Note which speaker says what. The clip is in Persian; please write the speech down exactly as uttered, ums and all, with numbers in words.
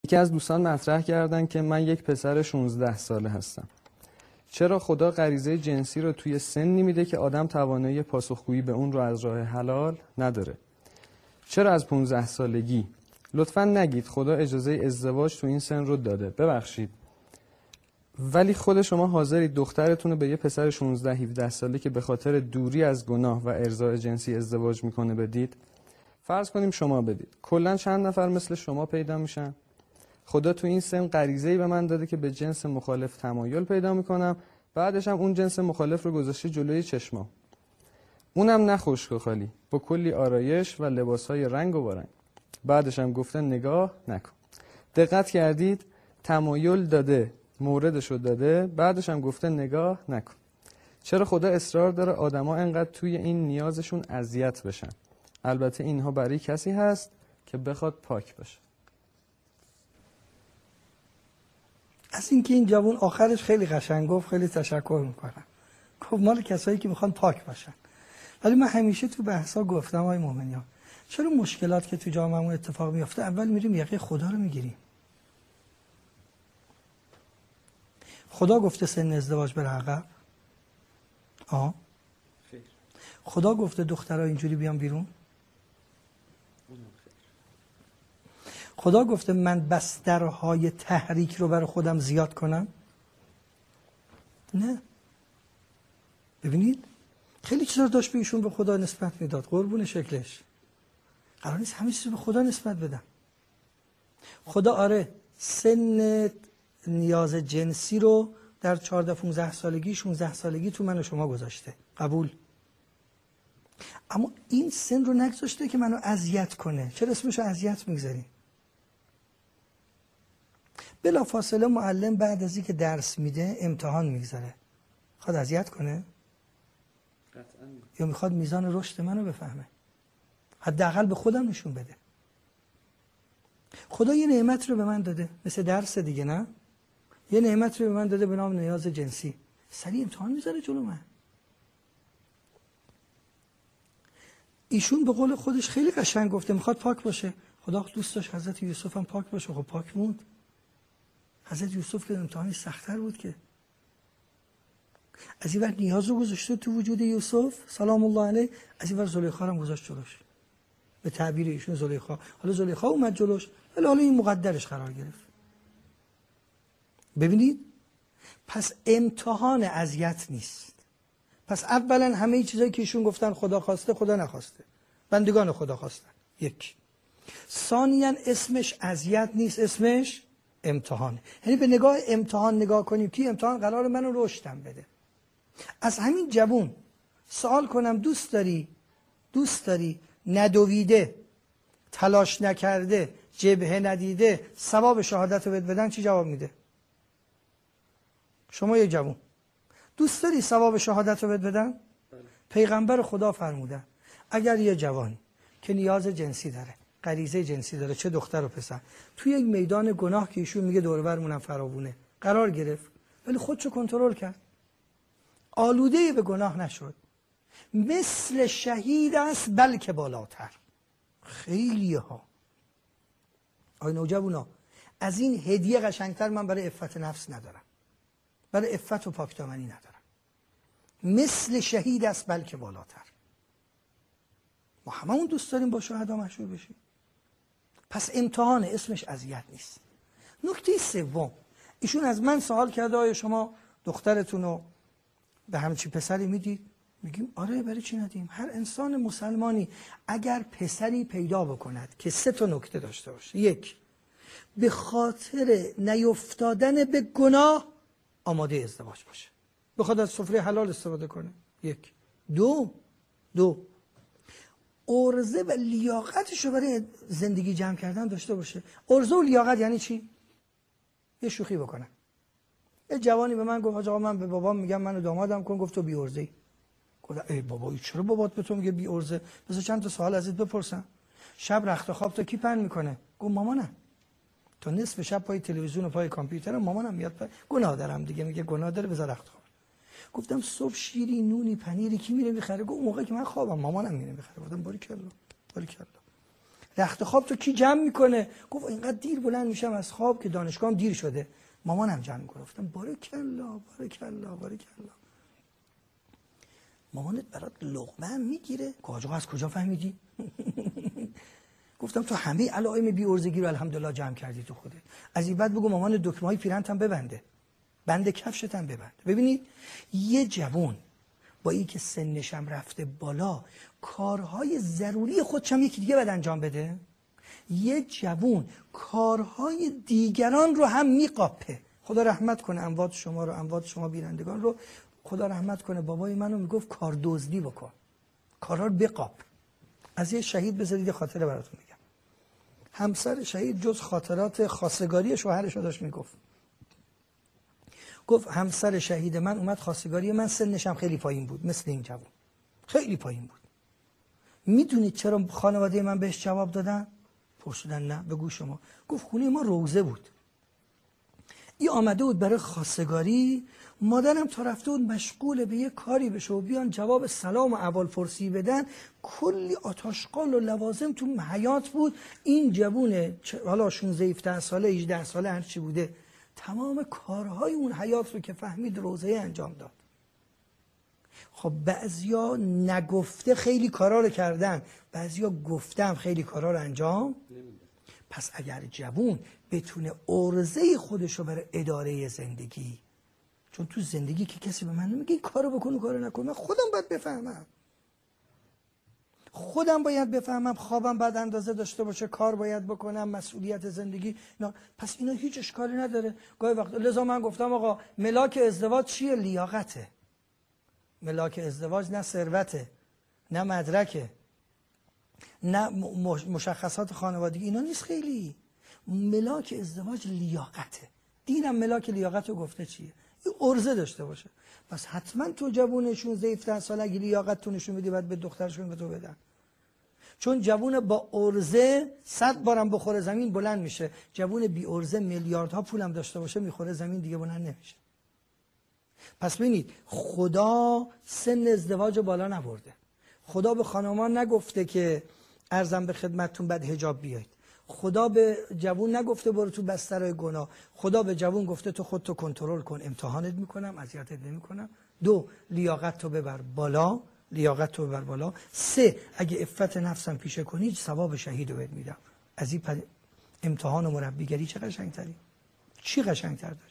Speaker 1: یکی از دوستان مطرح کردن که من یک پسر شانزده ساله هستم. چرا خدا غریزه جنسی رو توی سنی میده که آدم توانایی پاسخگویی به اون رو از راه حلال نداره؟ چرا از پانزده سالگی؟ لطفاً نگید خدا اجازه ازدواج تو این سن رو داده. ببخشید. ولی خود شما حاضرید دخترتون رو به یه پسر شانزده هفده ساله که به خاطر دوری از گناه و ارضاء جنسی ازدواج میکنه بدید؟ فرض کنیم شما بدید. کلاً چند نفر مثل شما پیدا میشن؟ خدا تو این سن غریزه‌ای به من داده که به جنس مخالف تمایل پیدا میکنم، بعدش هم اون جنس مخالف رو گذاشته جلوی چشمام. اونم نه خشک و خالی، با کلی آرایش و لباسهای رنگ و بارنگ. بعدش هم گفته نگاه نکن. دقت کردید؟ تمایل داده، موردش رو داده، بعدش هم گفته نگاه نکن. چرا خدا اصرار داره آدما انقدر توی این نیازشون اذیت بشن؟ البته اینها برای کسی هست که بخواد پاک باشه.
Speaker 2: از اینکه این جوان آخرش خیلی قشنگ گفت، خیلی تشکر میکنم. گفت مال کسایی که میخوان پاک باشن. ولی من همیشه تو بحثا گفتم آقای مومنیان، چرا مشکلات که تو جامعهمون اتفاق میفته اول میریم یقه خدا رو میگیریم؟ خدا گفته سن ازدواج بره عقب؟ آه خدا گفته دخترها اینجوری بیان بیرون؟ خدا گفته من بسترهای تحریک رو برای خودم زیاد کنم؟ نه. ببینید خیلی چیزا داشت به ایشون به خدا نسبت میداد، قربون شکلش. قرار نیست همه چیز به خدا نسبت بدم. خدا آره سن نیاز جنسی رو در چهارده پانزده سالگی شانزده سالگی تو من و شما گذاشته، قبول. اما این سن رو نگذاشته که منو اذیت کنه. چرا اسمش رو اذیت میگذاریم؟ بلا فاصله معلم بعد از اینکه درس میده امتحان میگذاره. میخواد اذیت کنه؟
Speaker 1: قطعاً.
Speaker 2: یا میخواد میزان رشد منو بفهمه؟ حداقل به خودم نشون بده. خدا یه نعمت رو به من داده، مثل درس دیگه، نه؟ یه نعمت رو به من داده به نام نیاز جنسی. سریع امتحان میذاره جلو من. ایشون به قول خودش خیلی قشنگ گفته میخواد پاک باشه. خدا دوست داشت حضرت یوسف هم پاک باشه، خب پاک موند. حضرت یوسف که امتحانی سخت‌تر بود که. از این وقت نیاز رو گذاشته تو وجود یوسف سلام الله علیه، از این وقت زلیخا هم گذاشت جلوش. به تعبیر ایشون زلیخا، حالا زلیخا اومد جلوش ولی حالا این مقدرش قرار گرفت. ببینید پس امتحان اذیت نیست. پس اولا همه چیزایی که ایشون گفتن خدا خواسته، خدا نخواسته، بندگان خدا خواستن. یک. ثانیاً اسمش اذیت نیست، اسمش امتحانه. یعنی به نگاه امتحان نگاه کنیم که امتحان قرار منو رشدم بده. از همین جوون سوال کنم دوست داری دوست داری ندویده، تلاش نکرده، جبهه ندیده ثواب شهادت رو بهت بدن، چی جواب میده؟ شما یک جوون دوست داری ثواب شهادت رو بهت بدن؟ پیغمبر خدا فرمودن اگر یه جوانی که نیاز جنسی داره، غریزه جنسی داره، چه دختر و پسر، توی یک میدان گناه که ایشون میگه دور و برمونم فراوونه قرار گرفت ولی خودشو کنترل کرد، آلوده به گناه نشد، مثل شهید است بلکه بالاتر. خیلی ها آی نوجوانا از این هدیه قشنگتر من برای عفت نفس ندارم، برای عفت و پاکدامنی ندارم. مثل شهید است بلکه بالاتر. ما همه اون دوست داریم با شهدا مشهور بشیم. پس امتحان اسمش اذیت نیست. نکته سوم، ایشون از من سوال کرده آیا شما دخترتون رو به همچین پسری میدید؟ میگیم آره، برای چی ندیم؟ هر انسان مسلمانی اگر پسری پیدا بکند که سه تا نکته داشته باشه: یک، به خاطر نیفتادن به گناه آماده ازدواج باشه، بخواد از سفره حلال استفاده کنه. یک. دو دو عرضه و لیاقتش رو برای زندگی جمع کردن داشته باشه. عرضه و لیاقت یعنی چی؟ یه شوخی بکنم. یه جوانی به من گفت آقا من به بابام میگم منو دامادم کن. گفت تو بی عرضه‌ای. گفتم ای بابا چرا بابات به تو میگه بی عرضه؟ بذار چند تا سوال ازت بپرسم. شب رخت خواب تو کی پهن میکنه؟ گفت مامانم. تو نصف شب پای تلویزیون و پای کامپیوتر مامانم میاد پای. گناه دارم دیگه. میگه گناه داره بذار رخت خواب. گفتم صبح شیری نونی پنیری کی میره میخره؟ گفت موقعی که من خوابم مامانم میره میخره. گفتم باریکلا باریکلا. رخت خواب تو کی جمع میکنه؟ گفت اینقدر دیر بلند میشم از خواب که دانشگاهم دیر شده. مامانم جمع میکنه. گفتم بارکالله بارکالله بارکالله. مامانت برات لقمه هم میگیره؟ آقا از کجا فهمیدی؟ گفتم تو همه علائم بی ارزگی رو الحمدلله جمع کردی تو خودت. از این بعد بگو مامان دکمه های پیرنت هم ببنده، بند کفشت هم ببند. ببینید یه جوان با این که سنش هم رفته بالا کارهای ضروری خودش هم یکی دیگه باید انجام بده. یه جوان کارهای دیگران رو هم میقاپه. خدا رحمت کنه اموات شما رو، اموات شما بینندگان رو خدا رحمت کنه. بابای منو میگفت کار دزدی بکن، کارها رو بقاپ. از یه شهید بذارید خاطره براتون میگم. همسر شهید جز خاطرات خواستگاری شوهرش رو داشت میگفت. گفت همسر شهید من اومد خواستگاری من، سنشم خیلی پایین بود مثل این جوان، خیلی پایین بود. میدونید چرا خانواده من بهش جواب دادن؟ پرسیدن نه بگو شما. گفت خونه ما روزه بود، این آمده بود برای خواستگاری، مادرم تا رفته بود مشغول به یه کاری بشه و بیان جواب سلام و احوالپرسی بدن، کلی آتشقال و لوازم تو حیاط بود. این جوونه حالا شانزده هفده ساله هجده ساله هر چی بوده تمام کارهای اون حیاط رو که فهمید روزه انجام داد. خب بعضیا نگفته خیلی کارا رو کردن، بعضیا گفتم خیلی کارا رو انجام نمیدن. پس اگر جوون بتونه عرضه خودش رو برای اداره زندگی، چون تو زندگی که کسی به من نمیگه این کارو بکن و کارو نکن، من خودم باید بفهمم، خودم باید بفهمم، خوابم باید اندازه داشته باشه، کار باید بکنم، مسئولیت زندگی نه. پس اینا هیچ اشکالی نداره. گاهی وقت لذا من گفتم آقا ملاک ازدواج چیه؟ لیاقته. ملاک ازدواج نه ثروته، نه مدرکه، نه مشخصات خانوادگی، اینا نیست. خیلی ملاک ازدواج لیاقته. دینم ملاک لیاقت رو گفته چیه؟ این عرضه داشته باشه. پس حتما تو جوون شانزده هفده ساله اگه لیاقت تو نشون بدی باید به دخترشون به تو بدن. چون جوون با عرضه صد بارم بخوره زمین بلند میشه، جوون بی عرضه میلیاردها پولم داشته باشه میخوره زمین دیگه بلند نمیشه. پس ببینید خدا سن ازدواج بالا نبرده. خدا به خانمان نگفته که ارزم به خدمتتون بعد حجاب بیایید. خدا به جوون نگفته برو تو بستر گناه. خدا به جوون گفته تو خودتو کنترل کن، امتحانت میکنم، اذیتت نمیکنم. دو، لیاقت تو ببر بالا، لیاقت تو ببر بالا. سه، اگه عفت نفسم پیشه کنی ثواب شهید رو بهت میدم. از این امتحان و مربیگری چه قشنگتری؟ چی قشنگتر داری؟